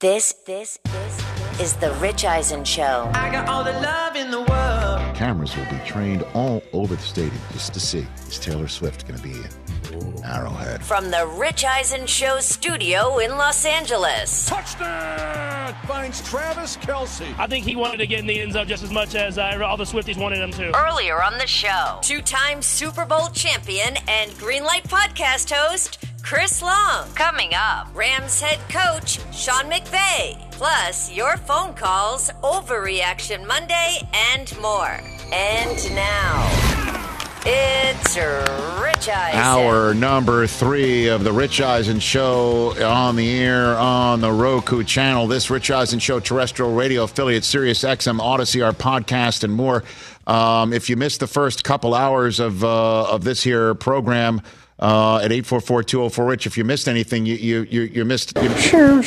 This is the Rich Eisen Show. I got all the love in the world. Cameras will be trained all over the stadium just to see, is Taylor Swift going to be in Arrowhead? From the Rich Eisen Show studio in Los Angeles. Touchdown! Finds Travis Kelce. I think he wanted to get in the end zone just as much as all the Swifties wanted him to. Earlier on the show, two-time Super Bowl champion and Greenlight podcast host, Chris Long. Coming up, Rams head coach Sean McVay. Plus, your phone calls, Overreaction Monday, and more. And now, it's Rich Eisen. Hour number 3 of the Rich Eisen Show on the air on the Roku channel. This Rich Eisen Show terrestrial radio affiliate, Sirius XM, Odyssey, our podcast, and more. If you missed the first couple hours of this here program, at 844-204-RICH. If you missed anything, you missed. It's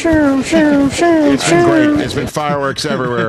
been great. It's been fireworks everywhere.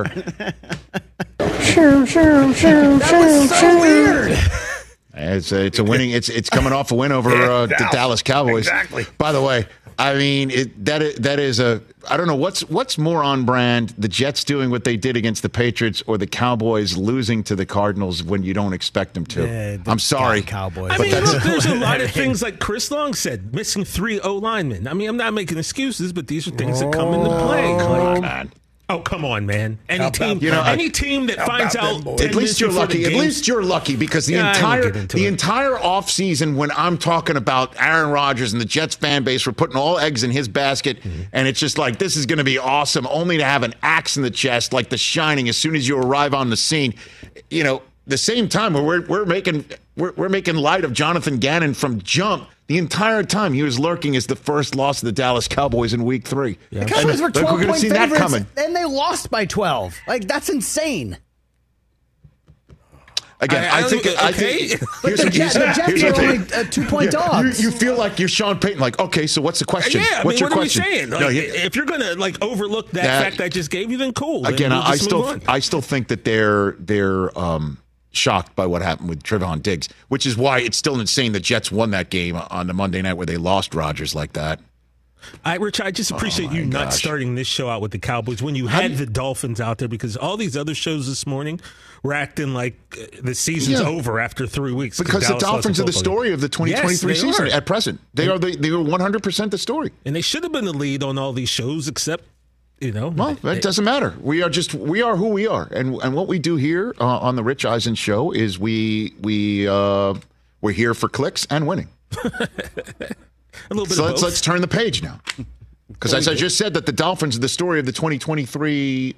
That was so weird. It's a winning. It's coming off a win over the Dallas Cowboys. Exactly. By the way, I mean that is a. I don't know what's more on brand: the Jets doing what they did against the Patriots, or the Cowboys losing to the Cardinals when you don't expect them to. Yeah, I'm sorry, Cowboys. I mean, look, there's a lot of things like Chris Long said, missing 3 O-linemen. I mean, I'm not making excuses, but these are things that come into play. Come on. Oh, come on, man! Any team that finds out 10 at least you're lucky. At game, least you're lucky because the entire offseason, when I'm talking about Aaron Rodgers and the Jets fan base, we're putting all eggs in his basket, and it's just like, this is going to be awesome, only to have an axe in the chest like The Shining as soon as you arrive on the scene. You know, the same time we're making light of Jonathan Gannon from jump. The entire time he was lurking as the first loss of the Dallas Cowboys in Week 3. Yeah. The Cowboys were 12-point favorites, and they lost by 12. Like, that's insane. Again, I think here's the Jets are only 2-point dogs. You feel like you're Sean Payton. Like, okay, so what's the question? Yeah, what's your what question? are we saying? Like, if you're gonna overlook that fact I just gave you, then cool. Again, then I still think that they're shocked by what happened with Trevon Diggs, which is why it's still insane the Jets won that game on the Monday night where they lost Rodgers like that. Rich, I just appreciate you not starting this show out with the Cowboys when you had the Dolphins out there, because all these other shows this morning were acting like the season's over after 3 weeks. Because the Dolphins are the story of the 2023 season at present. They are 100% the story. And they should have been the lead on all these shows, except, well, it doesn't matter. We are who we are, and what we do here on the Rich Eisen Show is we're here for clicks and winning. A little bit. So let's turn the page now, because as I just said, that the Dolphins are the story of the 2023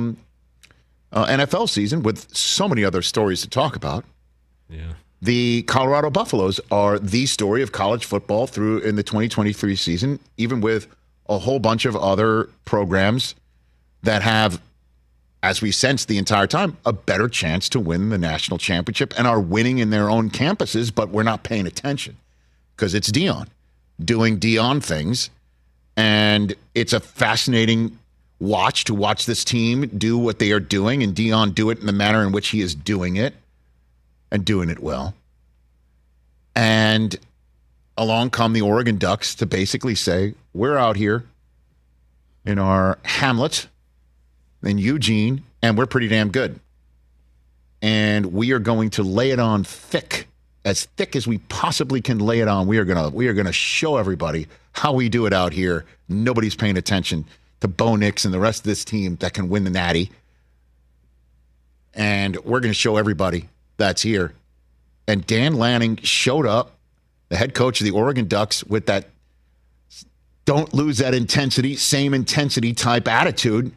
NFL season, with so many other stories to talk about. Yeah. The Colorado Buffaloes are the story of college football through in the 2023 season, even with a whole bunch of other programs that have, as we sensed the entire time, a better chance to win the national championship and are winning in their own campuses, but we're not paying attention because it's Deion doing Deion things. And it's a fascinating watch to watch this team do what they are doing and Deion do it in the manner in which he is doing it and doing it well. And along come the Oregon Ducks to basically say, we're out here in our hamlet in Eugene, and we're pretty damn good. And we are going to lay it on thick as we possibly can lay it on. We are gonna show everybody how we do it out here. Nobody's paying attention to Bo Nix and the rest of this team that can win the Natty. And we're going to show everybody that's here. And Dan Lanning showed up, the head coach of the Oregon Ducks, with that don't lose that intensity, same intensity type attitude.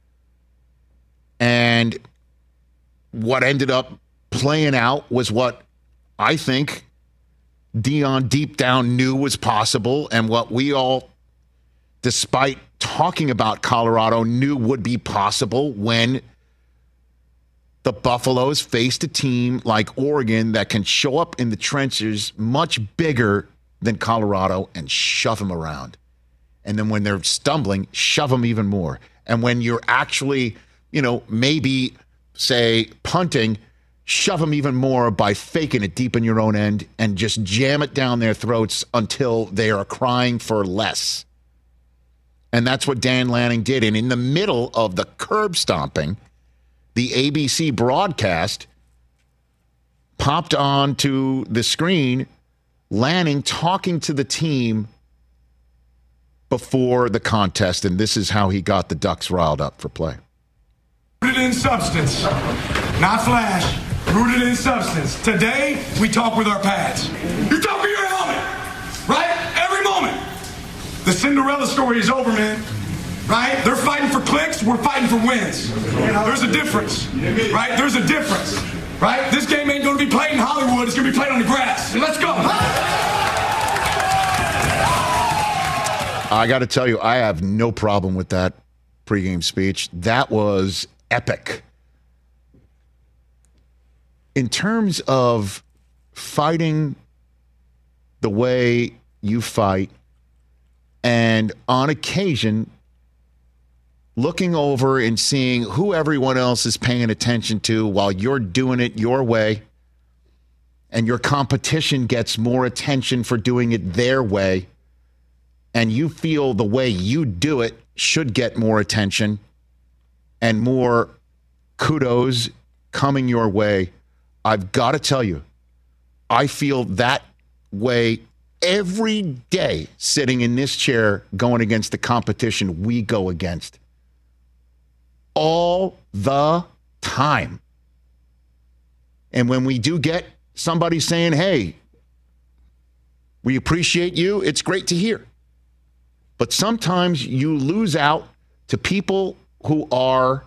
And what ended up playing out was what I think Deion deep down knew was possible, and what we all, despite talking about Colorado, knew would be possible when the Buffaloes faced a team like Oregon that can show up in the trenches much bigger than Colorado and shove them around. And then when they're stumbling, shove them even more. And when you're actually, maybe, say, punting, shove them even more by faking it deep in your own end and just jam it down their throats until they are crying for less. And that's what Dan Lanning did. And in the middle of the curb stomping, the ABC broadcast popped onto the screen, Lanning talking to the team before the contest. And this is how he got the Ducks riled up for play. Rooted in substance, not flash. Rooted in substance. Today, we talk with our pads. You talk with your helmet, right? Every moment. The Cinderella story is over, man. Right? They're fighting for clicks. We're fighting for wins. There's a difference, right? There's a difference, right? This game ain't going to be played in Hollywood. It's going to be played on the grass. And let's go. I got to tell you, I have no problem with that pregame speech. That was epic. In terms of fighting the way you fight, and on occasion, looking over and seeing who everyone else is paying attention to while you're doing it your way, and your competition gets more attention for doing it their way, and you feel the way you do it should get more attention and more kudos coming your way. I've got to tell you, I feel that way every day sitting in this chair going against the competition we go against. All the time. And when we do get somebody saying, hey, we appreciate you, it's great to hear. But sometimes you lose out to people who are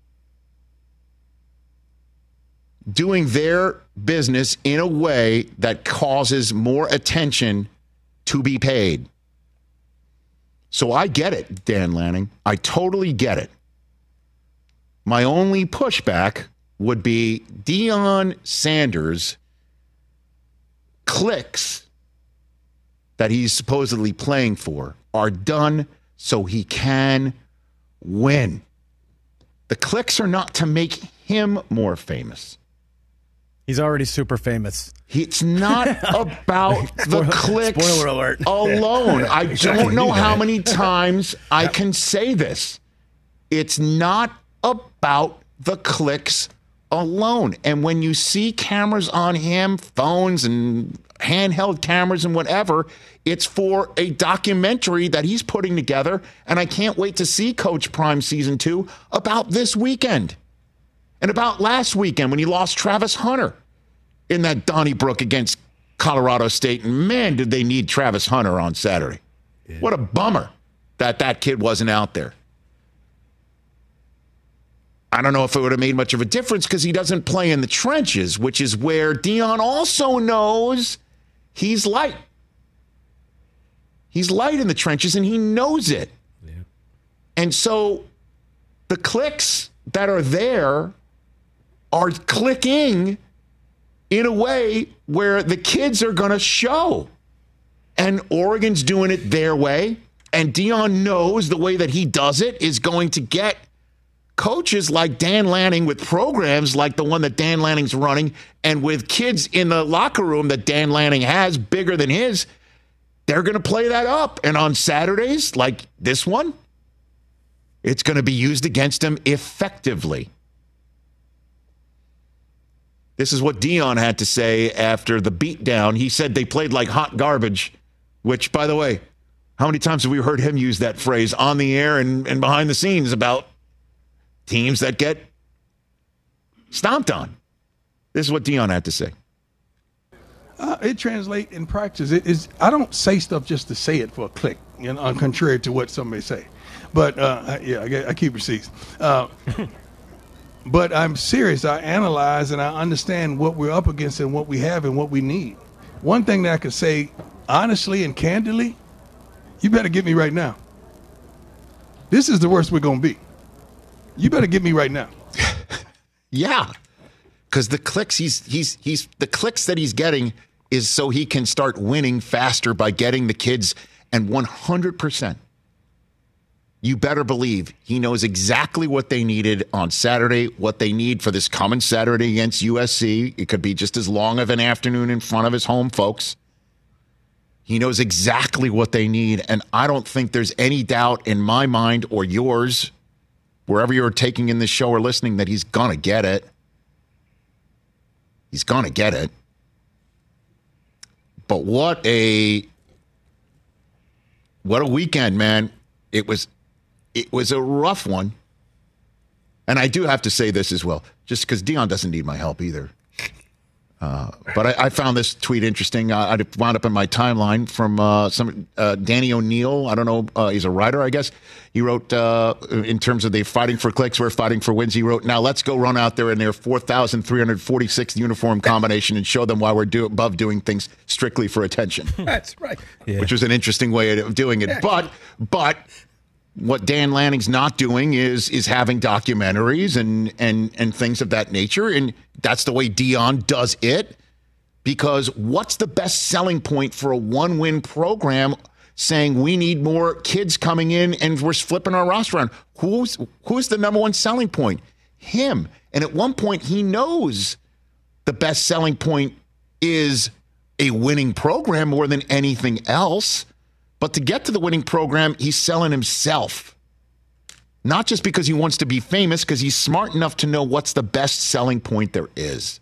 doing their business in a way that causes more attention to be paid. So I get it, Dan Lanning. I totally get it. My only pushback would be Deion Sanders' clicks that he's supposedly playing for are done so he can win. The clicks are not to make him more famous. He's already super famous. It's not about the clicks Spoiler alert. alone. I don't know how many times I can say this. It's not about the clicks alone. And when you see cameras on him, phones and handheld cameras and whatever, it's for a documentary that he's putting together. And I can't wait to see Coach Prime Season 2 about this weekend. And about last weekend when he lost Travis Hunter in that Donnybrook against Colorado State. And man, did they need Travis Hunter on Saturday. Yeah. What a bummer that kid wasn't out there. I don't know if it would have made much of a difference because he doesn't play in the trenches, which is where Deion also knows he's light. He's light in the trenches, and he knows it. Yeah. And so the clicks that are there are clicking in a way where the kids are going to show. And Oregon's doing it their way. And Deion knows the way that he does it is going to get coaches like Dan Lanning with programs like the one that Dan Lanning's running and with kids in the locker room that Dan Lanning has bigger than his, they're going to play that up. And on Saturdays, like this one, it's going to be used against them effectively. This is what Deion had to say after the beatdown. He said they played like hot garbage, which, by the way, how many times have we heard him use that phrase on the air and behind the scenes about teams that get stomped on? This is what Deion had to say. It translates in practice. I don't say stuff just to say it for a click, contrary to what some may say. But, I keep receipts. But I'm serious. I analyze and I understand what we're up against and what we have and what we need. One thing that I could say honestly and candidly, you better get me right now. This is the worst we're going to be. You better get me right now. Yeah, because the clicks the clicks that he's getting is so he can start winning faster by getting the kids. And 100%, you better believe he knows exactly what they needed on Saturday, what they need for this coming Saturday against USC. It could be just as long of an afternoon in front of his home folks. He knows exactly what they need, and I don't think there's any doubt in my mind or yours, wherever you're taking in this show or listening, that he's going to get it. He's going to get it. But what a weekend, man. It was a rough one. And I do have to say this as well, just because Deion doesn't need my help either. But I found this tweet interesting. I wound up in my timeline from Danny O'Neill. I don't know. He's a writer, I guess. He wrote, in terms of they fighting for clicks, we're fighting for wins. He wrote, now let's go run out there in their 4,346 uniform combination and show them why we're above doing things strictly for attention. That's right. Yeah. Which was an interesting way of doing it. Yeah. But what Dan Lanning's not doing is having documentaries and things of that nature. And that's the way Deion does it. Because what's the best selling point for a one-win program saying we need more kids coming in and we're flipping our roster around? Who's the number one selling point? Him. And at one point, he knows the best selling point is a winning program more than anything else. But to get to the winning program, he's selling himself. Not just because he wants to be famous, because he's smart enough to know what's the best selling point there is.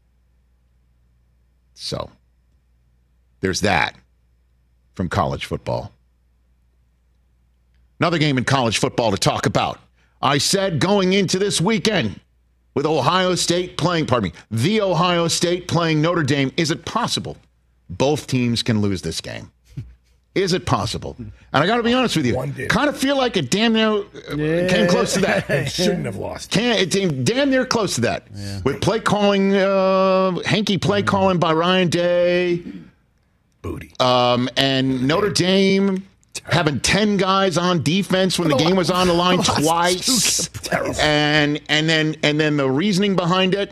So, there's that from college football. Another game in college football to talk about. I said going into this weekend with Ohio State playing, the Ohio State playing Notre Dame, is it possible both teams can lose this game? Is it possible? And I got to be honest with you, kind of feel like it damn near came close to that. Shouldn't have lost. It came damn near close to that. Yeah. With play calling, hanky play calling by Ryan Day. Booty. And Notre Dame having 10 guys on defense when the game was on the line twice. And then the reasoning behind it.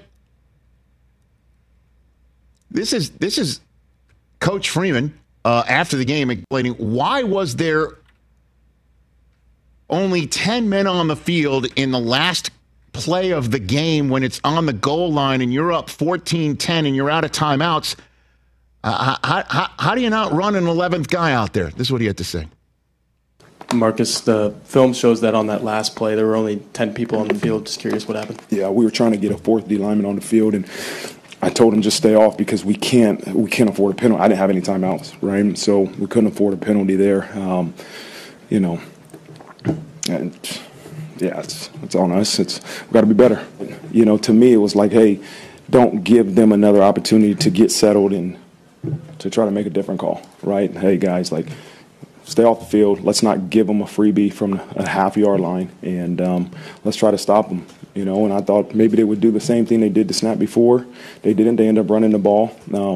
This is Coach Freeman. After the game, explaining why was there only 10 men on the field in the last play of the game when it's on the goal line and you're up 14-10 and you're out of timeouts. How do you not run an 11th guy out there? This is what he had to say. Marcus, the film shows that on that last play, there were only 10 people on the field. Just curious what happened. Yeah, we were trying to get a fourth D lineman on the field, and I told him just stay off because we can't afford a penalty. I didn't have any timeouts, right? So we couldn't afford a penalty there. And yeah, it's on us. We've got to be better. To me, it was like, hey, don't give them another opportunity to get settled and to try to make a different call, right? Hey, guys, stay off the field. Let's not give them a freebie from a half-yard line, and let's try to stop them. And I thought maybe they would do the same thing they did the snap before. They didn't. They ended up running the ball.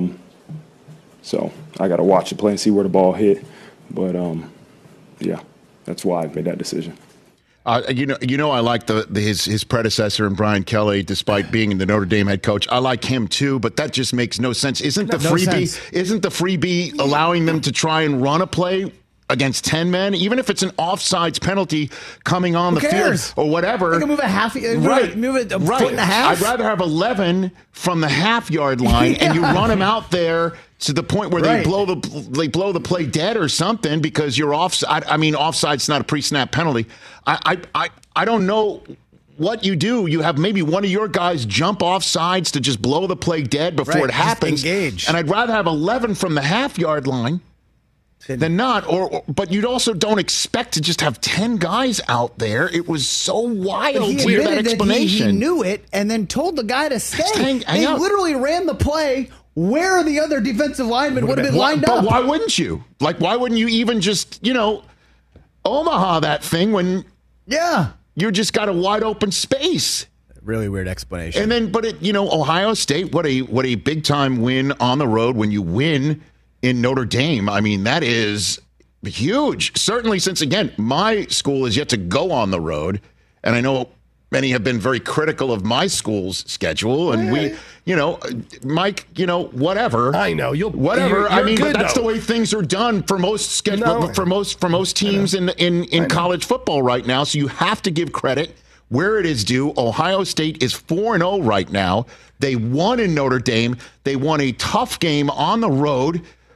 So I got to watch the play and see where the ball hit. But, yeah, that's why I made that decision. I like his predecessor and Brian Kelly, despite being the Notre Dame head coach. I like him too, but that just makes no sense. Isn't the freebie allowing them to try and run a play against 10 men, even if it's an offsides penalty coming on the field or whatever? You can move a half, move it a foot and a half. I'd rather have 11 from the half-yard line and you run them out there to the point where they blow the play dead or something because you're offside. I mean, offside's not a pre-snap penalty. I don't know what you do. You have maybe one of your guys jump off sides to just blow the play dead before it happens. Engage. And I'd rather have 11 from the half-yard line than not. But you also don't expect to just have 10 guys out there. It was so wild to hear that explanation. He knew it and then told the guy to stay. He literally ran the play where the other defensive lineman would have been lined up. But why wouldn't you? Why wouldn't you even just, Omaha that thing when you just got a wide open space? Really weird explanation. And then, Ohio State, what a big time win on the road when you win in Notre Dame. I mean, that is huge. Certainly since, again, my school is yet to go on the road. And I know many have been very critical of my school's schedule. And Mike, whatever. I know. Whatever. But that's the way things are done for most for most teams in college football right now. So you have to give credit where it is due. Ohio State is 4-0 right now. They won in Notre Dame. They won a tough game on the road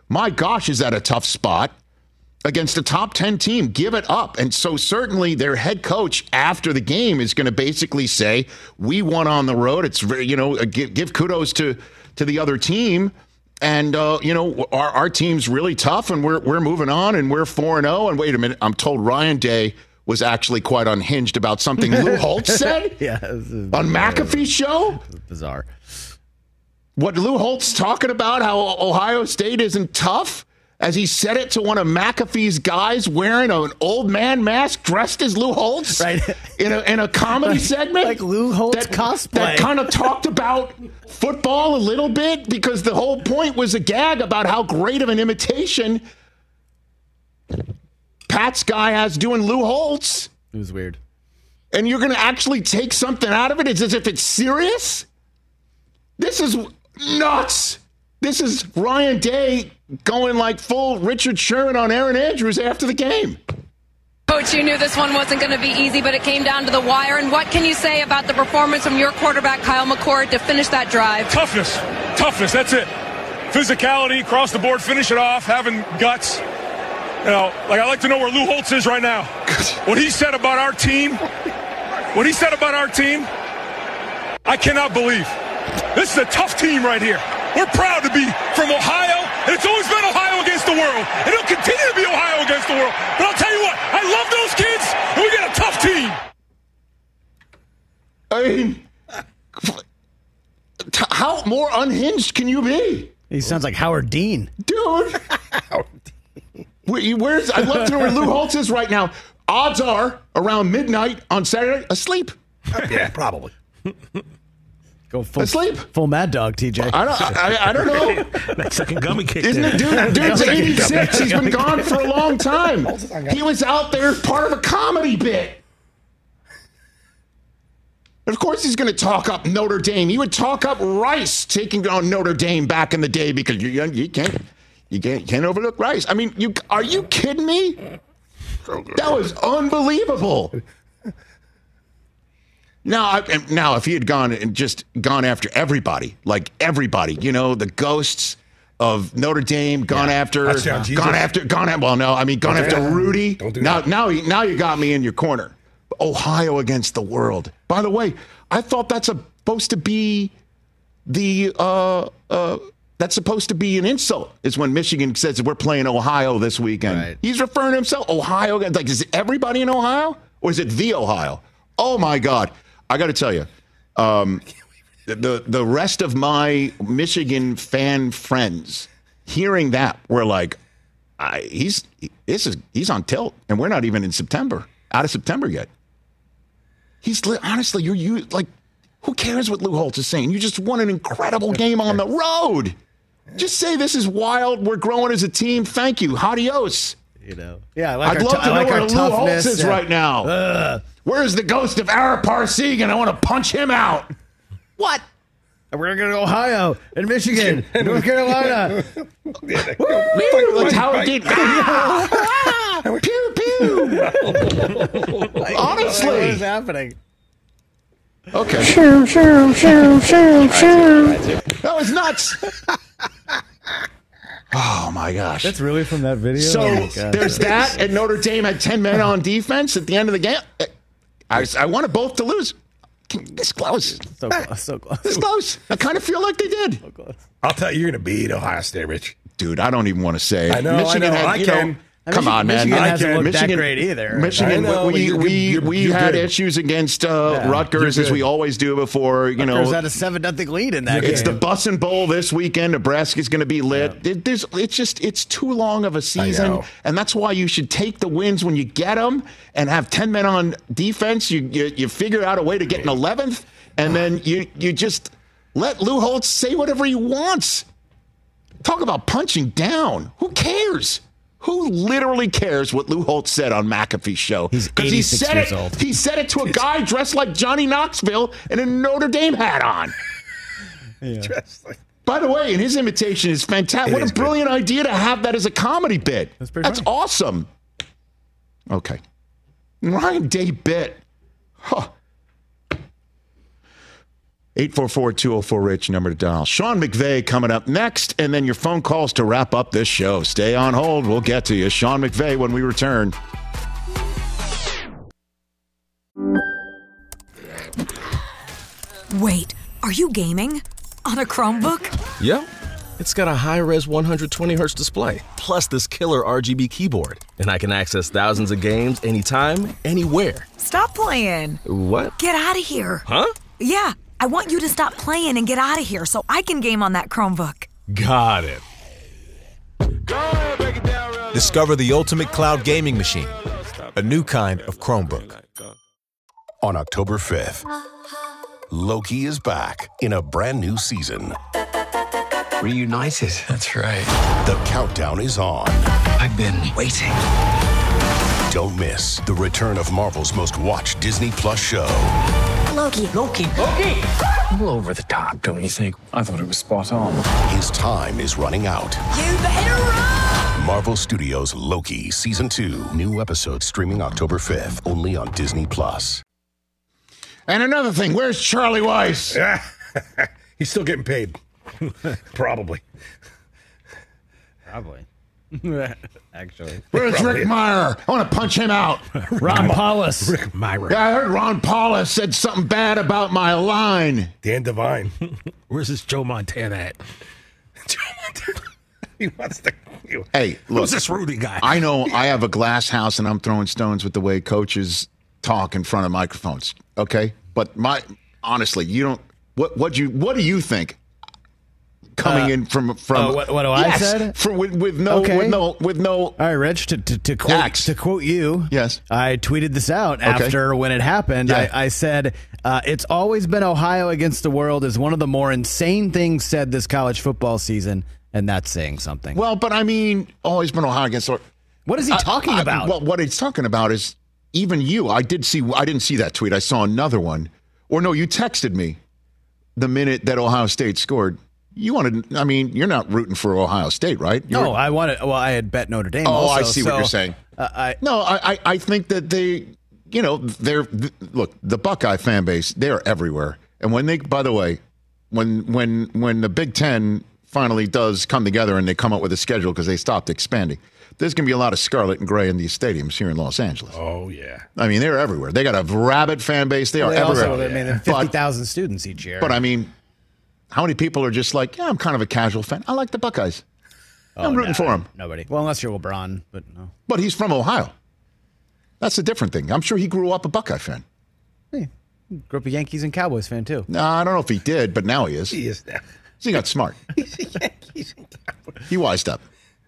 my gosh, is that a tough spot against a top 10 team. Give it up. And so certainly their head coach after the game is going to basically say, we won on the road. It's very, give kudos to the other team. And, our team's really tough and we're moving on and we're 4-0. And wait a minute, I'm told Ryan Day was actually quite unhinged about something Lou Holtz said on McAfee's show. Bizarre. What Lou Holtz talking about, how Ohio State isn't tough, as he said it to one of McAfee's guys wearing an old man mask dressed as Lou Holtz in a comedy segment. Like Lou Holtz cosplay. That kind of talked about football a little bit because the whole point was a gag about how great of an imitation Pat's guy has doing Lou Holtz. It was weird. And you're going to actually take something out of it? It's as if it's serious? This is nuts. This is Ryan Day going like full Richard Sherman on Aaron Andrews after the game. Coach, you knew this one wasn't going to be easy, but it came down to the wire. And what can you say about the performance from your quarterback, Kyle McCord, to finish that drive? Toughness, that's it. Physicality, across the board, finish it off, having guts. I'd like to know where Lou Holtz is right now. What he said about our team, I cannot believe. This is a tough team right here. We're proud to be from Ohio, and it's always been Ohio against the world, and it'll continue to be Ohio against the world. But I'll tell you what, I love those kids, and we got a tough team. I mean, how more unhinged can you be? He sounds like Howard Dean. Dude. I'd love to know where Lou Holtz is right now. Odds are, around midnight on Saturday, asleep. Yeah, probably. Go asleep. Full Mad Dog, TJ. I don't know. That second gummy kicked Isn't it, dude's 86. He's been gone for a long time. He was out there part of a comedy bit. Of course he's going to talk up Notre Dame. He would talk up Rice taking on Notre Dame back in the day because you can't overlook Rice. I mean, are you kidding me? That was unbelievable. Now, if he had gone after everybody, the ghosts of Notre Dame, gone after Rudy. Now you got me in your corner. Ohio against the world. By the way, I thought that's supposed to be that's supposed to be an insult. Is when Michigan says we're playing Ohio this weekend. Right. He's referring to himself Ohio. Like, is everybody in Ohio or is it the Ohio? Oh my God. I got to tell you, the rest of my Michigan fan friends hearing that were like, he's on tilt, and we're not even in September, out of September yet. Honestly, you who cares what Lou Holtz is saying? You just won an incredible game on the road. Just say this is wild. We're growing as a team. Thank you. Adios. Yeah, I'd love to know where Lou Holtz is right now. Where's the ghost of Ara Parsegan? I want to punch him out. What? We're going to Ohio and Michigan and North Carolina. Like Howard Dean. Pew, pew. Honestly. What is happening? Okay. Shoo. That was nuts. Oh, my gosh. That's really from that video? So there's that, and Notre Dame had 10 men on defense at the end of the game. I wanted both to lose. This close. So close. This close. I kind of feel like they did. So close. I'll tell you, you're going to beat Ohio State, Rich. Dude, I don't even want to say. I know. I can. Come on, man. Michigan hasn't looked that great either. Michigan, we had issues against Rutgers, as we always do before. Rutgers had a 7-0 lead in that game. It's the Bussin' Bowl this weekend. Nebraska's going to be lit. Yeah. It's too long of a season, and that's why you should take the wins when you get them and have 10 men on defense. You figure out a way to get an 11th, and then you just let Lou Holtz say whatever he wants. Talk about punching down. Who cares? Who literally cares what Lou Holtz said on McAfee's show? He's 86 years old. He said it to a guy dressed like Johnny Knoxville and a Notre Dame hat on. Yeah. By the way, and his imitation is fantastic. What a brilliant idea to have that as a comedy bit. That's awesome. Okay. Ryan Day bit. Huh. 844-204-RICH, number to dial. Sean McVay coming up next, and then your phone calls to wrap up this show. Stay on hold. We'll get to you. Sean McVay when we return. Wait, are you gaming? On a Chromebook? Yep. It's got a high-res 120Hz display, plus this killer RGB keyboard. And I can access thousands of games anytime, anywhere. Stop playing. What? Get out of here. Huh? Yeah, I want you to stop playing and get out of here so I can game on that Chromebook. Got it. Discover the ultimate cloud gaming machine, a new kind of Chromebook. On October 5th, Loki is back in a brand new season. Reunited. That's right. The countdown is on. I've been waiting. Don't miss the return of Marvel's most watched Disney Plus show. Loki. Loki. Loki! A little over the top, don't you think? I thought it was spot on. His time is running out. You better run! Marvel Studios' Loki Season 2. New episodes streaming October 5th, only on Disney Plus. And another thing, where's Charlie Weiss? He's still getting paid. Probably. Actually. Where's Rick Meyer? I want to punch him out. Ron Paulus. Rick Meyer. Yeah, I heard Ron Paulus said something bad about my line. Dan Devine. Where's this Joe Montana at? Joe Montana. He wants to. Hey, look. Who's this Rudy guy? I know I have a glass house and I'm throwing stones with the way coaches talk in front of microphones. Okay? But honestly, you don't. What do you think? Coming in from what do I said? With no. All right, Rich. To quote you, yes, I tweeted this out after when it happened. Yeah. I said it's always been Ohio against the world is one of the more insane things said this college football season, and that's saying something. Well, but I mean, always been Ohio against the world. What is he talking about? Well, what he's talking about is even you. I didn't see that tweet. I saw another one. Or no, you texted me the minute that Ohio State scored. You wanted, I mean, you're not rooting for Ohio State, right? I wanted, I had bet Notre Dame. Oh, also, I see what you're saying. I think that they, look, the Buckeye fan base, they're everywhere. And when they, by the way, when the Big Ten finally does come together and they come up with a schedule because they stopped expanding, there's going to be a lot of scarlet and gray in these stadiums here in Los Angeles. Oh, yeah. I mean, they're everywhere. They got a rabid fan base. They are everywhere. Also, I mean, 50,000 students each year. But I mean, how many people are just like, yeah, I'm kind of a casual fan. I like the Buckeyes. I'm rooting for them. Nobody. Well, unless you're LeBron, but no. But he's from Ohio. That's a different thing. I'm sure he grew up a Buckeye fan. Hey, grew up a Yankees and Cowboys fan, too. No, I don't know if he did, but now he is. He is now. So he got smart. He's a Yankees and Cowboys. He wised up.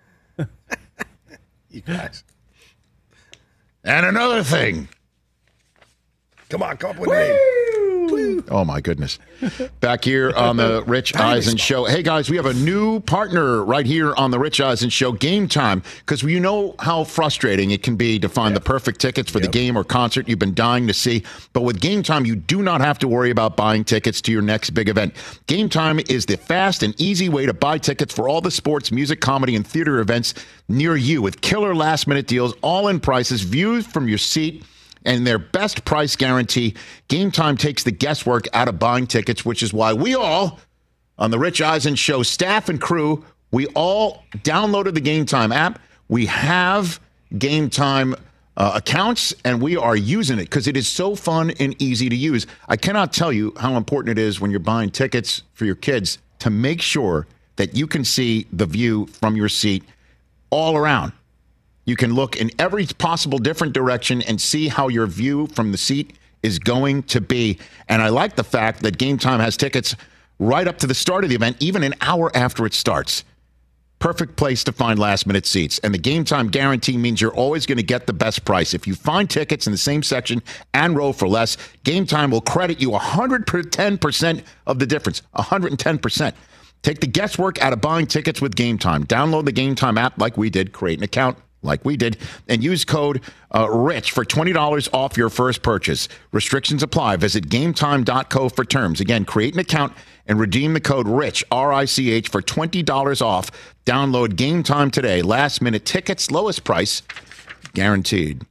You guys. And another thing. Come up with a name. Oh, my goodness. Back here on the Rich Eisen Show. Hey, guys, we have a new partner right here on the Rich Eisen Show, Game Time, because you know how frustrating it can be to find the perfect tickets for the game or concert you've been dying to see. But with Game Time, you do not have to worry about buying tickets to your next big event. Game Time is the fast and easy way to buy tickets for all the sports, music, comedy, and theater events near you with killer last-minute deals, all-in prices, views from your seat, and their best price guarantee. Game Time takes the guesswork out of buying tickets, which is why we all, on the Rich Eisen Show staff and crew, we all downloaded the Game Time app. We have Game Time accounts, and we are using it because it is so fun and easy to use. I cannot tell you how important it is when you're buying tickets for your kids to make sure that you can see the view from your seat all around. You can look in every possible different direction and see how your view from the seat is going to be. And I like the fact that Game Time has tickets right up to the start of the event, even an hour after it starts. Perfect place to find last-minute seats. And the Game Time guarantee means you're always going to get the best price. If you find tickets in the same section and row for less, Game Time will credit you 110% of the difference. 110%. Take the guesswork out of buying tickets with Game Time. Download the Game Time app like we did. Create an account like we did, and use code RICH for $20 off your first purchase. Restrictions apply. Visit GameTime.co for terms. Again, create an account and redeem the code RICH, R-I-C-H, for $20 off. Download Game Time today. Last minute tickets, lowest price, guaranteed.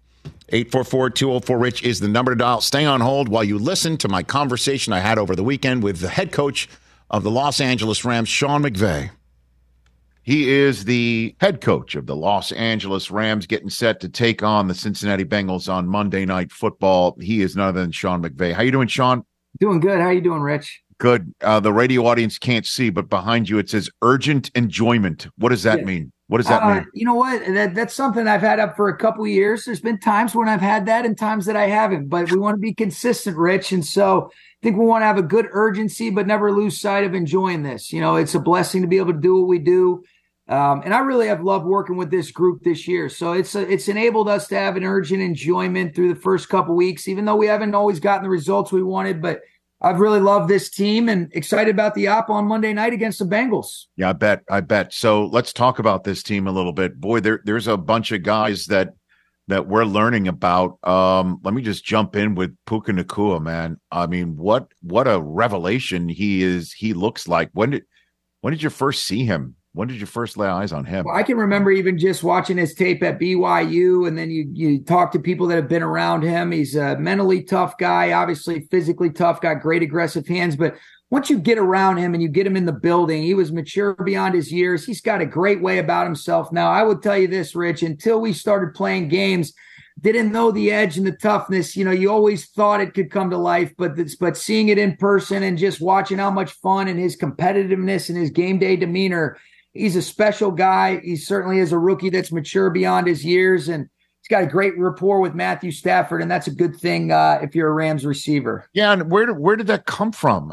844-204-RICH is the number to dial. Stay on hold while you listen to my conversation I had over the weekend with the head coach of the Los Angeles Rams, Sean McVay. He is the head coach of the Los Angeles Rams, getting set to take on the Cincinnati Bengals on Monday Night Football. He is none other than Sean McVay. How you doing, Sean? Doing good. How you doing, Rich? Good. The radio audience can't see, but behind you it says urgent enjoyment. What does that mean? What does that mean? You know what? That's something I've had up for a couple of years. There's been times when I've had that and times that I haven't, but we want to be consistent, Rich. And so I think we want to have a good urgency, but never lose sight of enjoying this. You know, it's a blessing to be able to do what we do. And I really have loved working with this group this year. So it's enabled us to have an urgent enjoyment through the first couple of weeks, even though we haven't always gotten the results we wanted, but I've really loved this team and excited about the op on Monday night against the Bengals. Yeah, I bet. So let's talk about this team a little bit. Boy, there's a bunch of guys that we're learning about. Let me just jump in with Puka Nacua, man. I mean, what a revelation he is. He looks like. When did you first see him? When did you first lay eyes on him? Well, I can remember even just watching his tape at BYU, and then you talk to people that have been around him. He's a mentally tough guy, obviously physically tough, got great aggressive hands. But once you get around him and you get him in the building, he was mature beyond his years. He's got a great way about himself. Now, I would tell you this, Rich, until we started playing games, didn't know the edge and the toughness. You know, you always thought it could come to life, but seeing it in person and just watching how much fun and his competitiveness and his game day demeanor, he's a special guy. He certainly is a rookie that's mature beyond his years, and he's got a great rapport with Matthew Stafford, and that's a good thing if you're a Rams receiver. Yeah, and where did that come from?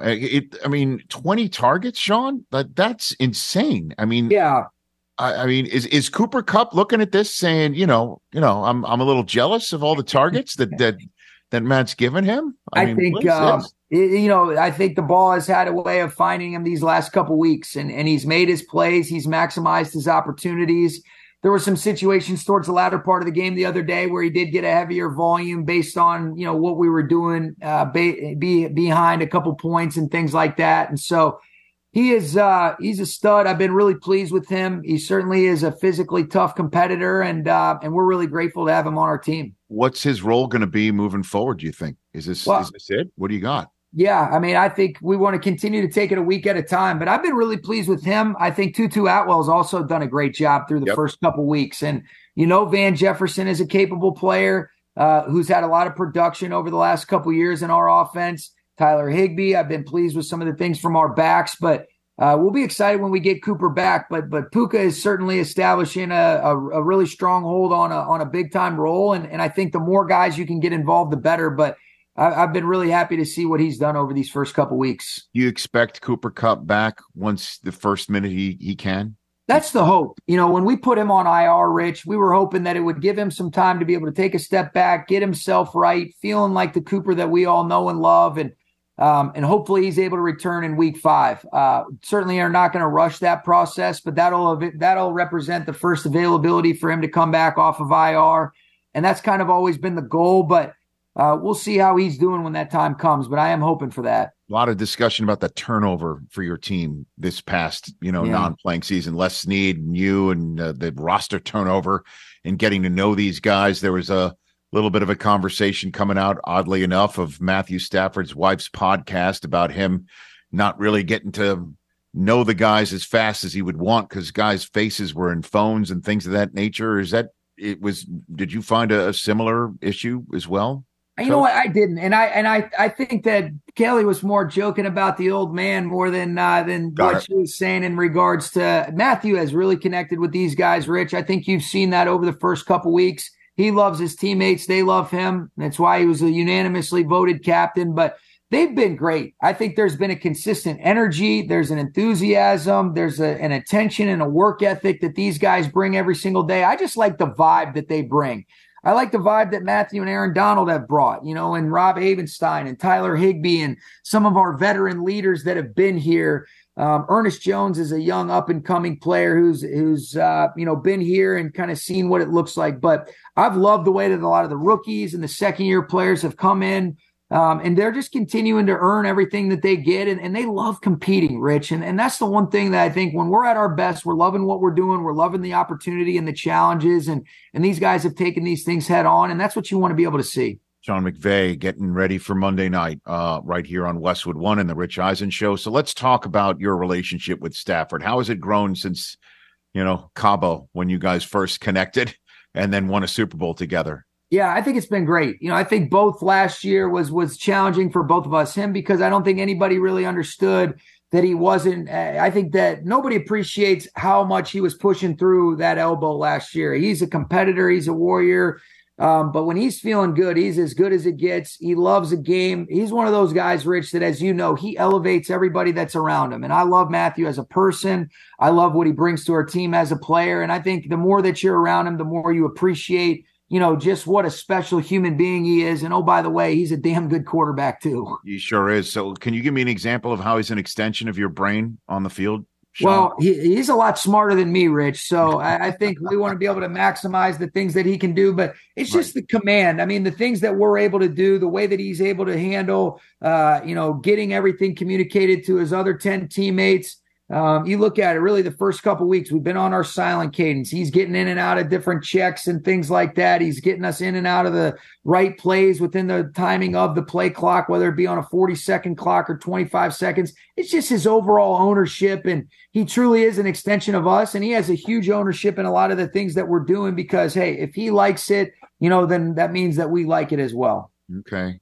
20 targets, Sean? That's insane. I mean, yeah. I mean, is Cooper Kupp looking at this saying, I'm a little jealous of all the targets that Matt's given him? I think I think the ball has had a way of finding him these last couple weeks, and he's made his plays. He's maximized his opportunities. There were some situations towards the latter part of the game the other day where he did get a heavier volume based on, what we were doing behind a couple points and things like that. And so he's a stud. I've been really pleased with him. He certainly is a physically tough competitor, and we're really grateful to have him on our team. What's his role going to be moving forward, do you think? Is this it? What do you got? Yeah, I mean, I think we want to continue to take it a week at a time, but I've been really pleased with him. I think Tutu Atwell's also done a great job through the first couple weeks. And, Van Jefferson is a capable player who's had a lot of production over the last couple years in our offense. Tyler Higbee, I've been pleased with some of the things from our backs, but we'll be excited when we get Cooper back. But Puka is certainly establishing a really strong hold on a big-time role, and I think the more guys you can get involved, the better. But I've been really happy to see what he's done over these first couple weeks. You expect Cooper Kupp back once the first minute he can? That's the hope. When we put him on IR, Rich, we were hoping that it would give him some time to be able to take a step back, get himself right, feeling like the Cooper that we all know and love, and hopefully he's able to return in week 5. Certainly are not going to rush that process, but that'll represent the first availability for him to come back off of IR. And that's kind of always been the goal, but we'll see how he's doing when that time comes, but I am hoping for that. A lot of discussion about the turnover for your team this past, non-playing season. Les Snead and you and the roster turnover and getting to know these guys. There was a little bit of a conversation coming out, oddly enough, of Matthew Stafford's wife's podcast about him not really getting to know the guys as fast as he would want because guys' faces were in phones and things of that nature. Did you find a similar issue as well? You know what? I didn't, and I think that Kelly was more joking about the old man more than what she was saying in regards to Matthew has really connected with these guys. Rich, I think you've seen that over the first couple weeks. He loves his teammates; they love him. That's why he was a unanimously voted captain. But they've been great. I think there's been a consistent energy. There's an enthusiasm. There's an attention and a work ethic that these guys bring every single day. I just like the vibe that they bring. I like the vibe that Matthew and Aaron Donald have brought, and Rob Havenstein and Tyler Higbee and some of our veteran leaders that have been here. Ernest Jones is a young up-and-coming player who's been here and kind of seen what it looks like. But I've loved the way that a lot of the rookies and the second-year players have come in. And they're just continuing to earn everything that they get. And they love competing, Rich. And that's the one thing that I think when we're at our best, we're loving what we're doing. We're loving the opportunity and the challenges. And these guys have taken these things head on. And that's what you want to be able to see. Sean McVay getting ready for Monday night right here on Westwood One and the Rich Eisen Show. So let's talk about your relationship with Stafford. How has it grown since, Cabo, when you guys first connected and then won a Super Bowl together? Yeah, I think it's been great. I think both last year was challenging for both of us. Him, because I don't think anybody really understood that he wasn't. I think that nobody appreciates how much he was pushing through that elbow last year. He's a competitor. He's a warrior. But when he's feeling good, he's as good as it gets. He loves the game. He's one of those guys, Rich, that, as you know, he elevates everybody that's around him. And I love Matthew as a person. I love what he brings to our team as a player. And I think the more that you're around him, the more you appreciate, just what a special human being he is. And, oh, by the way, he's a damn good quarterback too. He sure is. So can you give me an example of how he's an extension of your brain on the field, Sean? Well, he's a lot smarter than me, Rich. So I think we want to be able to maximize the things that he can do, but it's just the command. I mean, the things that we're able to do, the way that he's able to handle, getting everything communicated to his other 10 teammates. You look at it, really the first couple of weeks, we've been on our silent cadence. He's getting in and out of different checks and things like that. He's getting us in and out of the right plays within the timing of the play clock, whether it be on a 40-second clock or 25 seconds. It's just his overall ownership, and he truly is an extension of us, and he has a huge ownership in a lot of the things that we're doing because, hey, if he likes it, then that means that we like it as well. Okay.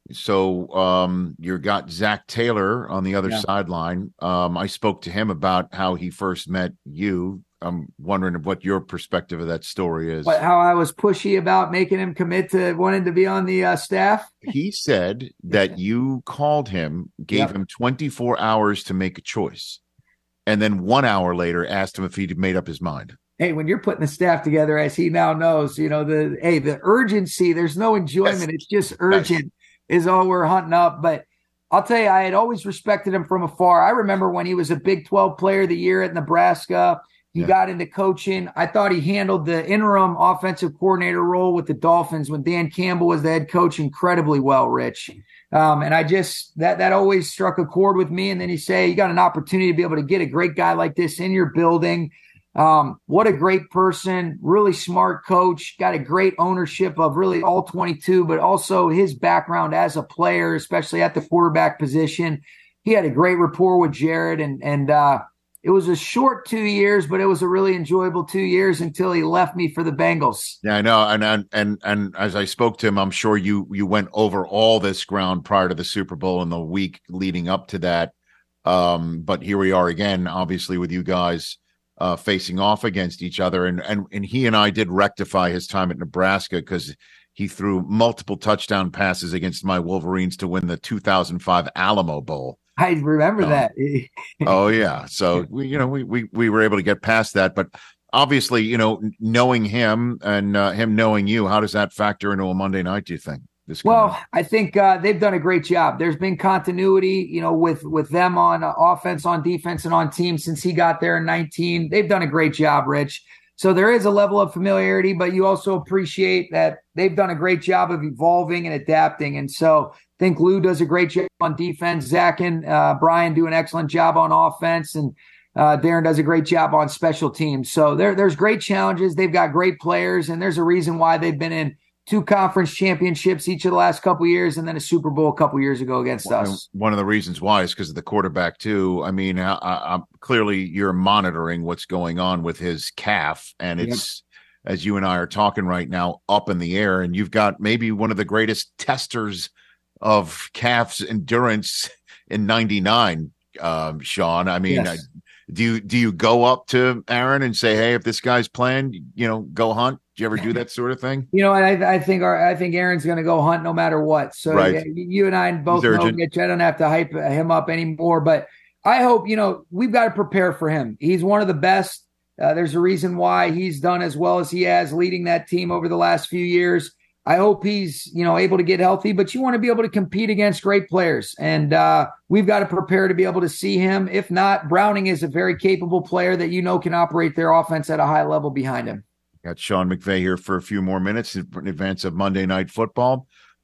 So you got Zach Taylor on the other sideline. I spoke to him about how he first met you. I'm wondering what your perspective of that story is. How I was pushy about making him commit to wanting to be on the staff? He said that you called him, gave him 24 hours to make a choice, and then 1 hour later asked him if he'd made up his mind. Hey, when you're putting the staff together, as he now knows, the urgency, there's no enjoyment. It's just urgent is all we're hunting up. But I'll tell you, I had always respected him from afar. I remember when he was a Big 12 player of the year at Nebraska, he got into coaching. I thought he handled the interim offensive coordinator role with the Dolphins when Dan Campbell was the head coach incredibly well, Rich. And I just, that always struck a chord with me. And then you say, you got an opportunity to be able to get a great guy like this in your building. What a great person, really smart coach, got a great ownership of really all 22, but also his background as a player, especially at the quarterback position. He had a great rapport with Jared, and it was a short 2 years, but it was a really enjoyable 2 years until he left me for the Bengals. Yeah, I know. And as I spoke to him, I'm sure you went over all this ground prior to the Super Bowl and the week leading up to that. But here we are again, obviously with you guys facing off against each other. And he and I did rectify his time at Nebraska because he threw multiple touchdown passes against my Wolverines to win the 2005 Alamo Bowl. I remember that. Oh yeah. So we were able to get past that, but obviously, knowing him and him knowing you, how does that factor into a Monday night, do you think? I think they've done a great job. There's been continuity, with them on offense, on defense, and on team since he got there in 2019. They've done a great job, Rich. So there is a level of familiarity, but you also appreciate that they've done a great job of evolving and adapting. And so I think Lou does a great job on defense. Zach and Brian do an excellent job on offense, and Darren does a great job on special teams. So there's great challenges. They've got great players, and there's a reason why they've been in 2 conference championships each of the last couple of years, and then a Super Bowl a couple of years ago against us. One of the reasons why is because of the quarterback too. I mean, clearly you're monitoring what's going on with his calf, and it's, as you and I are talking right now, up in the air, and you've got maybe one of the greatest testers of calf's endurance in 99, Sean. I mean, do you go up to Aaron and say, hey, if this guy's playing, go hunt? Do you ever do that sort of thing? I think Aaron's going to go hunt no matter what. So you and I both know, Mitch, I don't have to hype him up anymore, but I hope, we've got to prepare for him. He's one of the best. There's a reason why he's done as well as he has leading that team over the last few years. I hope he's, able to get healthy, but you want to be able to compete against great players. And we've got to prepare to be able to see him. If not, Browning is a very capable player that can operate their offense at a high level behind him. Got Sean McVay here for a few more minutes in advance of Monday Night Football.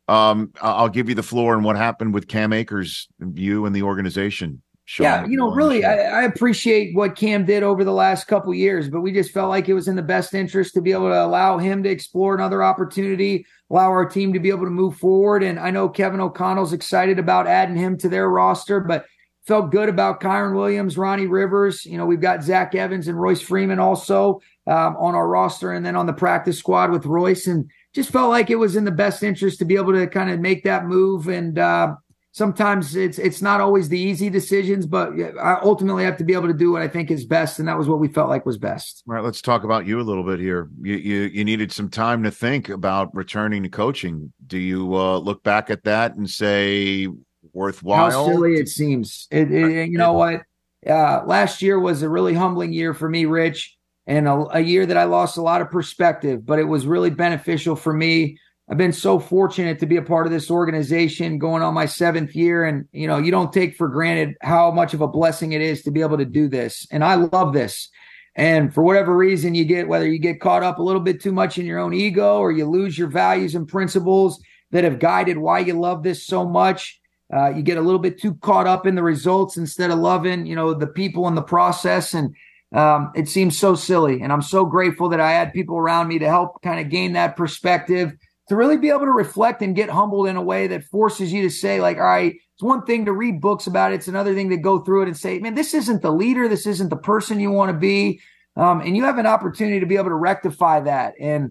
I'll give you the floor and what happened with Cam Akers, you and the organization. Sean, yeah, really, I appreciate what Cam did over the last couple years, but we just felt like it was in the best interest to be able to allow him to explore another opportunity, allow our team to be able to move forward. And I know Kevin O'Connell's excited about adding him to their roster, but felt good about Kyron Williams, Ronnie Rivers. We've got Zach Evans and Royce Freeman also on our roster, and then on the practice squad with Royce, and just felt like it was in the best interest to be able to kind of make that move. And sometimes it's not always the easy decisions, but I ultimately have to be able to do what I think is best, and that was what we felt like was best. All right, let's talk about you a little bit here. You needed some time to think about returning to coaching. Do you look back at that and say worthwhile? How silly it seems. You know what? Last year was a really humbling year for me, Rich, and a year that I lost a lot of perspective, but it was really beneficial for me. I've been so fortunate to be a part of this organization going on my 7th year. And, you don't take for granted how much of a blessing it is to be able to do this. And I love this. And for whatever reason whether you get caught up a little bit too much in your own ego, or you lose your values and principles that have guided why you love this so much, you get a little bit too caught up in the results instead of loving, the people and the process. And it seems so silly. And I'm so grateful that I had people around me to help kind of gain that perspective, to really be able to reflect and get humbled in a way that forces you to say, like, all right, it's one thing to read books about it. It's another thing to go through it and say, man, this isn't the leader. This isn't the person you want to be. And you have an opportunity to be able to rectify that. And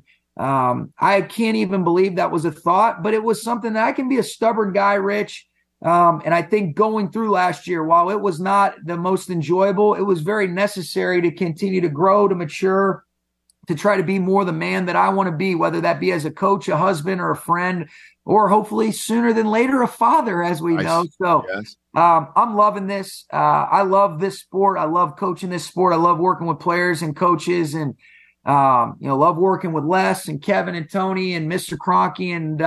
I can't even believe that was a thought, but it was something that I can be a stubborn guy, Rich. And I think going through last year, while it was not the most enjoyable, it was very necessary to continue to grow, to mature, to try to be more the man that I want to be, whether that be as a coach, a husband, or a friend, or hopefully sooner than later, a father, as we know. So yes. I'm loving this. I love this sport. I love coaching this sport. I love working with players and coaches, and, love working with Les and Kevin and Tony and Mr. Kroenke. And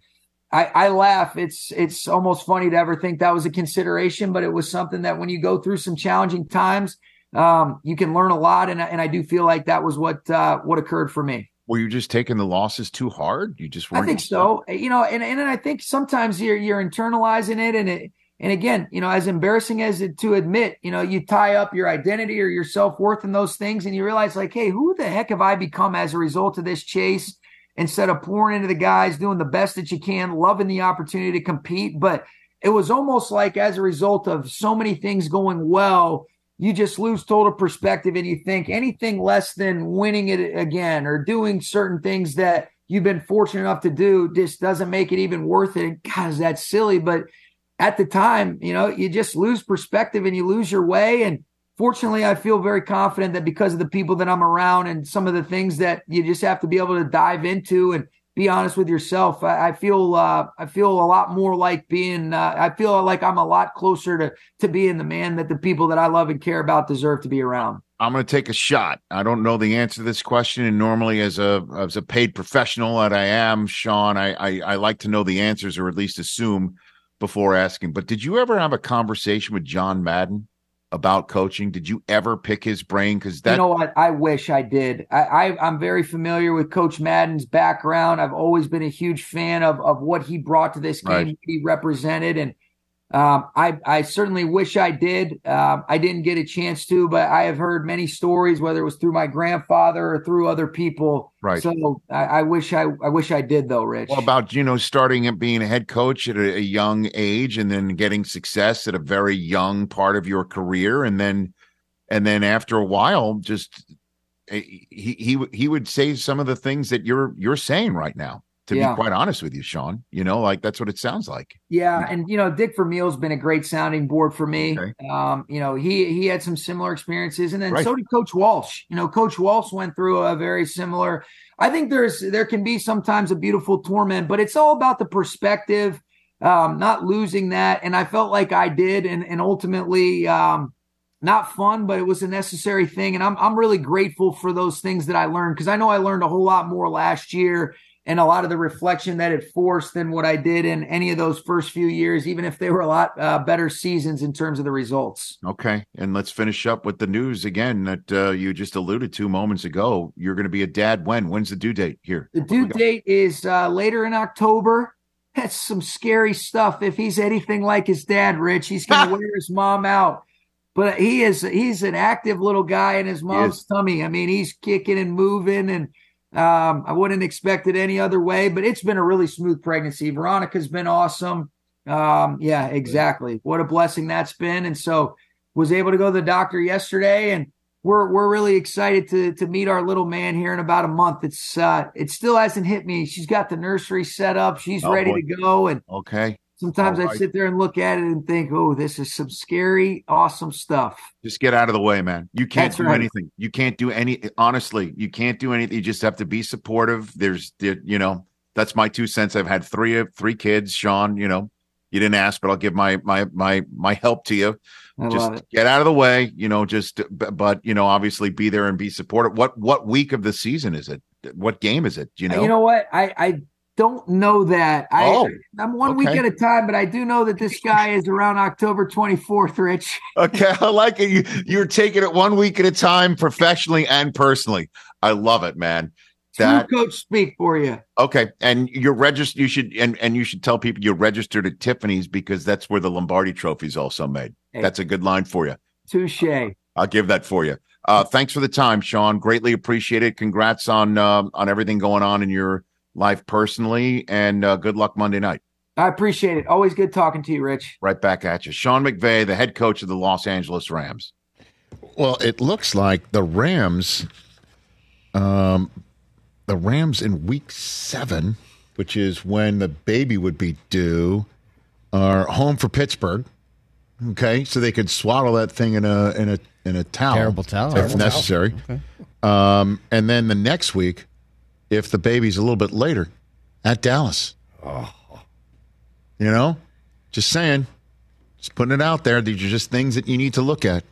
I laugh. It's almost funny to ever think that was a consideration, but it was something that when you go through some challenging times, you can learn a lot, and I do feel like that was what occurred for me. Were you just taking the losses too hard? You just weren't. I think so. And I think sometimes you're internalizing it, and again, as embarrassing as it to admit, you tie up your identity or your self-worth in those things, and you realize, like, hey, who the heck have I become as a result of this chase? Instead of pouring into the guys, doing the best that you can, loving the opportunity to compete, but it was almost like as a result of so many things going well, you just lose total perspective, and you think anything less than winning it again or doing certain things that you've been fortunate enough to do just doesn't make it even worth it. And God, that's silly. But at the time, you just lose perspective and you lose your way. And fortunately, I feel very confident that because of the people that I'm around and some of the things that you just have to be able to dive into and be honest with yourself, I feel a lot more like being, I feel like I'm a lot closer to being the man that the people that I love and care about deserve to be around. I'm going to take a shot. I don't know the answer to this question, and normally as a paid professional that I am, Sean, I like to know the answers, or at least assume before asking. But did you ever have a conversation with John Madden about coaching? Did you ever pick his brain? Because that, you know what, I wish I did. I'm very familiar with Coach Madden's background. I've always been a huge fan of what he brought to this game, right, what he represented, and I certainly wish I did. I didn't get a chance to, but I have heard many stories, whether it was through my grandfather or through other people. Right. So I wish I did, though, Rich. Well, about, starting at being a head coach at a young age, and then getting success at a very young part of your career, and then after a while, just he would say some of the things that you're saying right now. To be quite honest with you, Sean, like that's what it sounds like. Yeah. And, Dick Vermeil's been a great sounding board for me. Okay. He had some similar experiences, and then Right. so did Coach Walsh. Coach Walsh went through a very similar, I think there can be sometimes a beautiful torment, but it's all about the perspective, not losing that. And I felt like I did, and ultimately, not fun, but it was a necessary thing. And I'm really grateful for those things that I learned, because I know I learned a whole lot more last year, and a lot of the reflection that it forced than what I did in any of those first few years, even if they were a lot better seasons in terms of the results. Okay. And let's finish up with the news again that you just alluded to moments ago. You're going to be a dad when? When's the due date here? The due date is later in October. That's some scary stuff. If he's anything like his dad, Rich, he's going to wear his mom out. But he's an active little guy in his mom's tummy. I mean, he's kicking and moving, and I wouldn't expect it any other way. But it's been a really smooth pregnancy. Veronica's been awesome. Yeah, exactly. What a blessing that's been. And so was able to go to the doctor yesterday, and we're really excited to meet our little man here in about a month. It still hasn't hit me. She's got the nursery set up. She's ready to go. And sometimes I sit there and look at it and think, oh, this is some scary, awesome stuff. Just get out of the way, man. You can't do anything. You can't do honestly, you can't do anything. You just have to be supportive. That's my 2 cents. I've had three kids, Sean, you didn't ask, but I'll give my help to you. Just get out of the way, but obviously be there and be supportive. What week of the season is it? What game is it? You know what? I don't know that. I'm 1 week at a time, but I do know that this guy is around October 24th, Rich. Okay, I like it. You're taking it 1 week at a time, professionally and personally. I love it, man. True coach speak for you. Okay, and you're registered. You should tell people you're registered at Tiffany's because that's where the Lombardi Trophy is also made. Hey, that's a good line for you. Touche. I'll give that for you. Thanks for the time, Sean. Greatly appreciate it. Congrats on everything going on in your life personally, and good luck Monday night. I appreciate it. Always good talking to you, Rich. Right back at you. Sean McVay, the head coach of the Los Angeles Rams. Well, it looks like the Rams in week 7, which is when the baby would be due, are home for Pittsburgh. Okay, so they could swaddle that thing in a towel, terrible towel, if necessary. Okay. And then the next week, if the baby's a little bit later, at Dallas. Oh, just saying, just putting it out there. These are just things that you need to look at.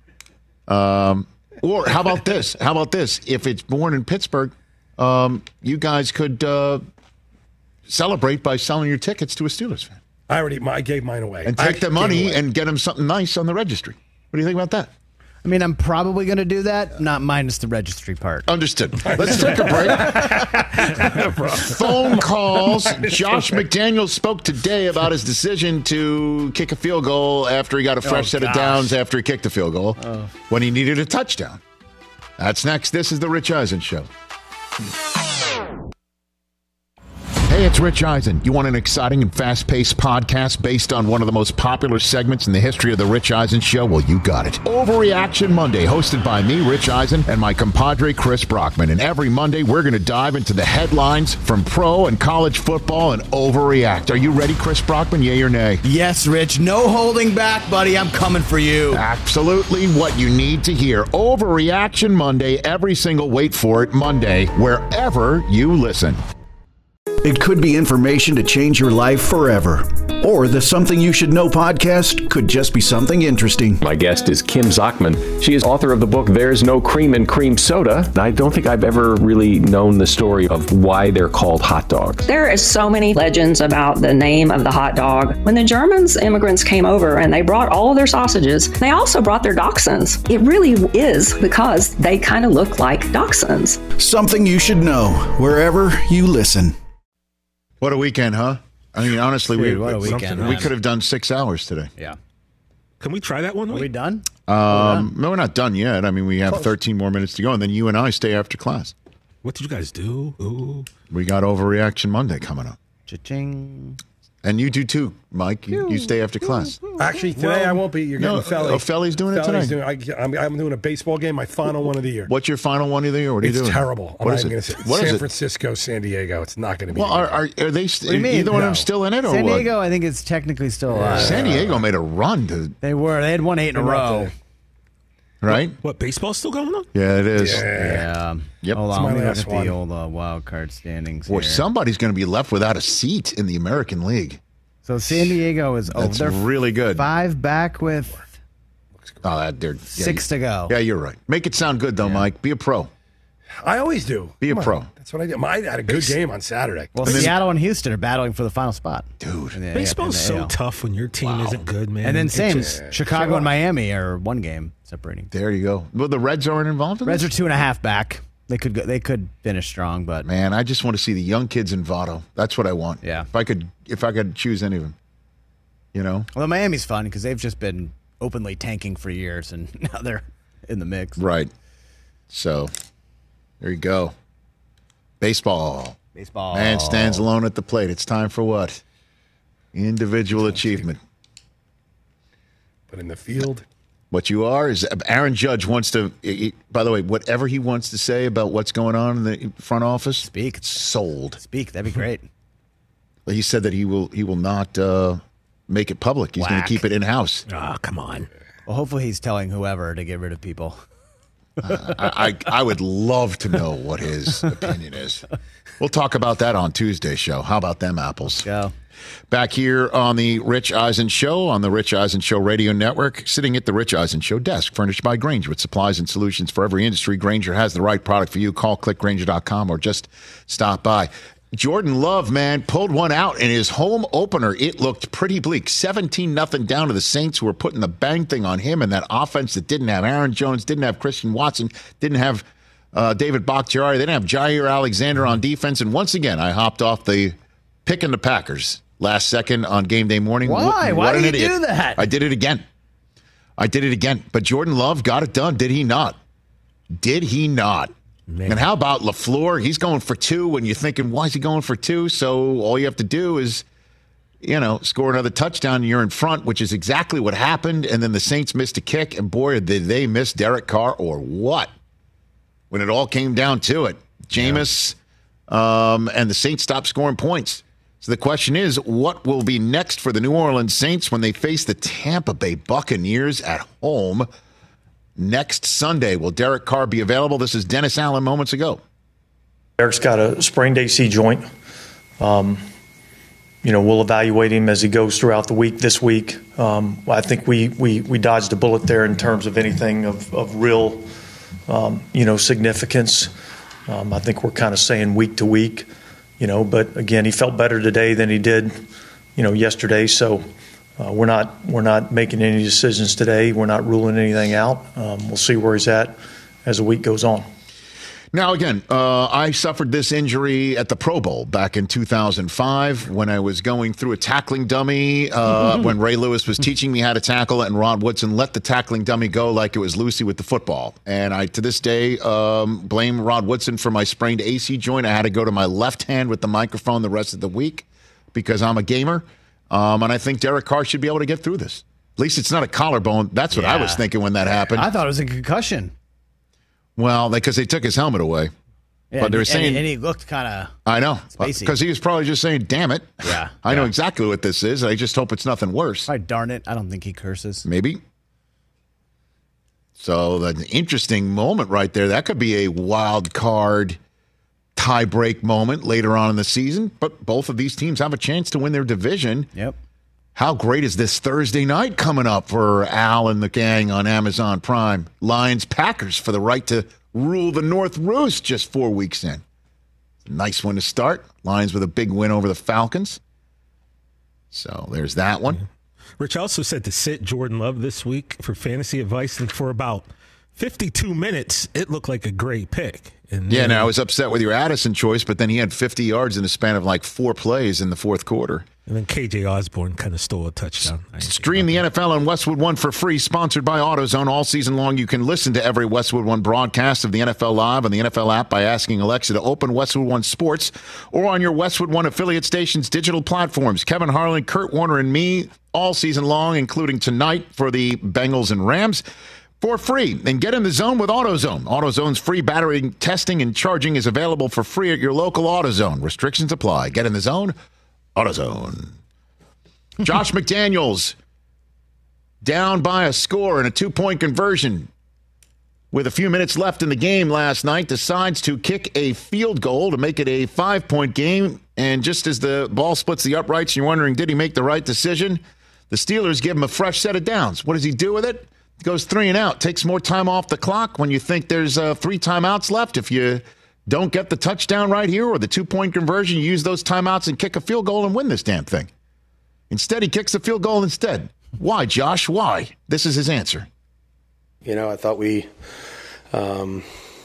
Or how about this? If it's born in Pittsburgh, you guys could celebrate by selling your tickets to a Steelers fan. I gave mine away. And take the money and get them something nice on the registry. What do you think about that? I mean, I'm probably going to do that, not minus the registry part. Understood. Let's take a break. Phone calls. Josh McDaniels spoke today about his decision to kick a field goal after he got a fresh set of downs after he kicked a field goal when he needed a touchdown. That's next. This is the Rich Eisen Show. Hey, it's Rich Eisen. You want an exciting and fast-paced podcast based on one of the most popular segments in the history of the Rich Eisen Show? Well, you got it. Overreaction Monday, hosted by me, Rich Eisen, and my compadre, Chris Brockman. And every Monday, we're going to dive into the headlines from pro and college football and overreact. Are you ready, Chris Brockman? Yay or nay? Yes, Rich. No holding back, buddy. I'm coming for you. Absolutely what you need to hear. Overreaction Monday, every single, wait for it, Monday, wherever you listen. It could be information to change your life forever. Or the Something You Should Know podcast could just be something interesting. My guest is Kim Zachman. She is author of the book There's No Cream in Cream Soda. I don't think I've ever really known the story of why they're called hot dogs. There is so many legends about the name of the hot dog. When the Germans immigrants came over and they brought all of their sausages, they also brought their dachshunds. It really is because they kind of look like dachshunds. Something You Should Know, wherever you listen. What a weekend, huh? I mean, honestly, we could have done 6 hours today. Yeah. Can we try that one? Are we done? No, we're not done yet. I mean, we have 13 more minutes to go, and then you and I stay after class. What did you guys do? Ooh. We got Overreaction Monday coming up. Cha-ching. And you do too, Mike. You stay after class. Actually, today I won't be. You're getting Felly. Oh, Felly's doing it today? I'm doing a baseball game, my final one of the year. What's your final one of the year? What are you doing? It's terrible. What is it? San Francisco, San Diego. It's not going to be. Well, are they either one of them still in it? San or Diego, what? I think it's technically still alive. San Diego made a run to. They had won 8 in a row. Right? What, baseball's still going on? Yeah, it is. Yeah. Yep. Hold on, let me look at the old wild card standings Boy, here. somebody's going to be left without a seat in the American League. So San Diego is over. That's really good. 5 back with 6 to go. Yeah, you're right. Make it sound good, though, Mike. Be a pro. I always do. Be a pro. That's what I do. I had a good game on Saturday. Well, Seattle and Houston are battling for the final spot. Dude. Baseball's so tough when your team isn't good, man. And then Chicago and Miami are 1 game separating. There you go. Well, the Reds aren't involved in Reds this? are 2.5 back. They could finish strong, but man, I just want to see the young kids in Votto. That's what I want. Yeah. If I could choose any of them, you know. Well, Miami's fun because they've just been openly tanking for years, and now they're in the mix. Right. So there you go. Baseball. Man stands alone at the plate. It's time for what? Individual achievement. But in the field. What you are is Aaron Judge wants to, by the way, whatever he wants to say about what's going on in the front office. Speak. It's sold. Speak. That'd be great. He said that he will not make it public. He's going to keep it in-house. Oh, come on. Well, hopefully he's telling whoever to get rid of people. I would love to know what his opinion is. We'll talk about that on Tuesday's show. How about them apples? Go. Back here on the Rich Eisen Show, on the Rich Eisen Show Radio Network, sitting at the Rich Eisen Show desk, furnished by Grainger with supplies and solutions for every industry. Grainger has the right product for you. Call clickgrainger.com or just stop by. Jordan Love, man, pulled one out in his home opener. It looked pretty bleak. 17-0 down to the Saints, who were putting the bang thing on him, and that offense that didn't have Aaron Jones, didn't have Christian Watson, didn't have David Bakhtiari, they didn't have Jair Alexander on defense. And once again, I hopped off the picking the Packers last second on game day morning. Why? Why do you do that? I did it again. But Jordan Love got it done. Did he not? Man. And how about LaFleur? He's going for 2, and you're thinking, why is he going for 2? So all you have to do is, score another touchdown, and you're in front, which is exactly what happened. And then the Saints missed a kick, and boy, did they miss Derek Carr or what? When it all came down to it, Jameis and the Saints stopped scoring points. So the question is, what will be next for the New Orleans Saints when they face the Tampa Bay Buccaneers at home next Sunday? Will Derek Carr be available? This is Dennis Allen moments ago. Derek's got a sprained AC joint. We'll evaluate him as he goes throughout the week this week. I think we dodged a bullet there in terms of anything of real, significance. I think we're kind of saying week to week, but again, he felt better today than he did, yesterday. So we're not making any decisions today. We're not ruling anything out. We'll see where he's at as the week goes on. Now, again, I suffered this injury at the Pro Bowl back in 2005 when I was going through a tackling dummy when Ray Lewis was teaching me how to tackle, and Rod Woodson let the tackling dummy go like it was Lucy with the football. And I, to this day, blame Rod Woodson for my sprained AC joint. I had to go to my left hand with the microphone the rest of the week because I'm a gamer. And I think Derek Carr should be able to get through this. At least it's not a collarbone. That's what I was thinking when that happened. I thought it was a concussion. Well, because they took his helmet away. Yeah, but they were saying, and he looked kind of I know, spacey. Because he was probably just saying, damn it. Yeah. I know exactly what this is. I just hope it's nothing worse. Probably darn it. I don't think he curses. Maybe. So the interesting moment right there. That could be a wild card tie-break moment later on in the season. But both of these teams have a chance to win their division. Yep. How great is this Thursday night coming up for Al and the gang on Amazon Prime? Lions-Packers for the right to rule the North Roost just 4 weeks in. Nice one to start. Lions with a big win over the Falcons. So there's that one. Rich also said to sit Jordan Love this week for fantasy advice, and for about 52 minutes, it looked like a great pick. And yeah, now I was upset with your Addison choice, but then he had 50 yards in a span of like 4 plays in the fourth quarter. And then KJ Osborne kind of stole a touchdown. Stream the NFL on Westwood One for free, sponsored by AutoZone. All season long, you can listen to every Westwood One broadcast of the NFL Live on the NFL app by asking Alexa to open Westwood One Sports or on your Westwood One affiliate station's digital platforms. Kevin Harlan, Kurt Warner, and me all season long, including tonight for the Bengals and Rams, for free. And get in the zone with AutoZone. AutoZone's free battery testing and charging is available for free at your local AutoZone. Restrictions apply. Get in the zone. AutoZone. Josh McDaniels down by a score in a 2-point conversion with a few minutes left in the game last night, decides to kick a field goal to make it a 5-point game. And just as the ball splits the uprights, you're wondering, did he make the right decision? The Steelers give him a fresh set of downs. What does he do with it? He goes 3 and out, takes more time off the clock when you think there's 3 timeouts left. If you don't get the touchdown right here or the 2-point conversion, you use those timeouts and kick a field goal and win this damn thing. Instead, he kicks the field goal instead. Why, Josh? Why? This is his answer. I thought we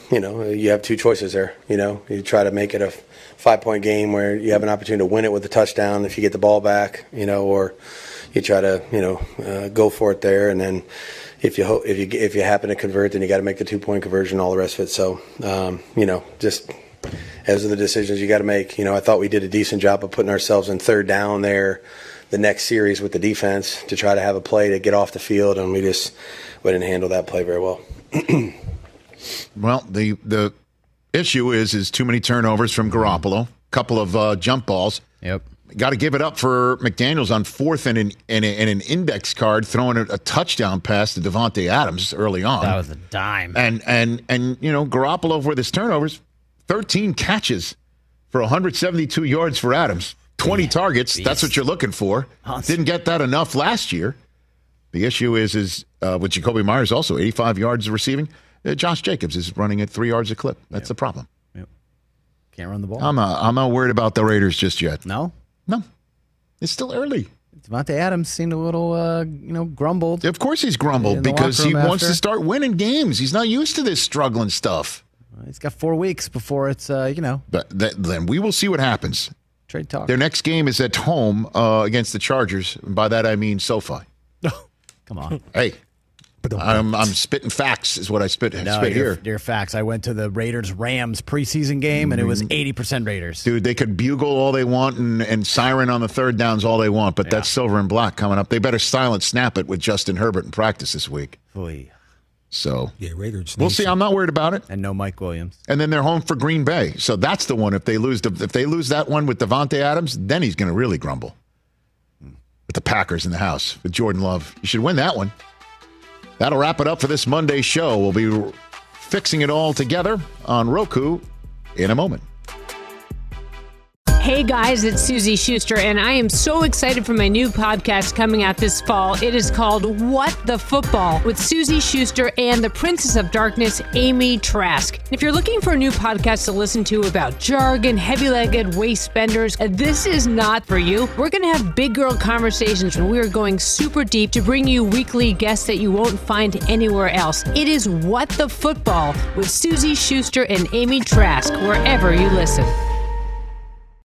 you have 2 choices there. You try to make it a 5-point game where you have an opportunity to win it with a touchdown if you get the ball back, or you try to, go for it there. And then if you happen to convert, then you got to make the 2-point conversion, all the rest of it. So, just those are the decisions you got to make. I thought we did a decent job of putting ourselves in 3rd down there the next series with the defense to try to have a play to get off the field, and we didn't handle that play very well. Well, the issue is too many turnovers from Garoppolo, couple of jump balls. Yep. Got to give it up for McDaniels on 4th and an index card, throwing a touchdown pass to Davante Adams early on. That was a dime. And Garoppolo with his turnovers, 13 catches for 172 yards for Adams. 20 targets, that's what you're looking for. Didn't get that enough last year. The issue is with Jacoby Myers also, 85 yards receiving. Josh Jacobs is running at 3 yards a clip. That's the problem. Yep. Can't run the ball. I'm not worried about the Raiders just yet. No? No. It's still early. Davante Adams seemed a little, grumbled. Of course he's grumbled because he wants to start winning games. He's not used to this struggling stuff. He's got 4 weeks before it's, But then we will see what happens. Trade talk. Their next game is at home against the Chargers. And by that, I mean SoFi. Come on. Hey, I'm spitting facts is what I spit here. Your facts. I went to the Raiders-Rams preseason game, and it was 80% Raiders. Dude, they could bugle all they want and siren on the 3rd downs all they want, but that's silver and black coming up. They better silent snap it with Justin Herbert in practice this week. Oy. So Raiders. We'll see. I'm not worried about it. And no Mike Williams. And then they're home for Green Bay. So that's the one. If they lose that one with Davante Adams, then he's going to really grumble. With the Packers in the house with Jordan Love, you should win that one. That'll wrap it up for this Monday show. We'll be fixing it all together on Roku in a moment. Hey guys, it's Susie Schuster, and I am so excited for my new podcast coming out this fall. It is called What the Football with Susie Schuster and the Princess of Darkness, Amy Trask. If you're looking for a new podcast to listen to about jargon, heavy-legged waist benders, this is not for you. We're going to have big girl conversations, and we are going super deep to bring you weekly guests that you won't find anywhere else. It is What the Football with Susie Schuster and Amy Trask, wherever you listen.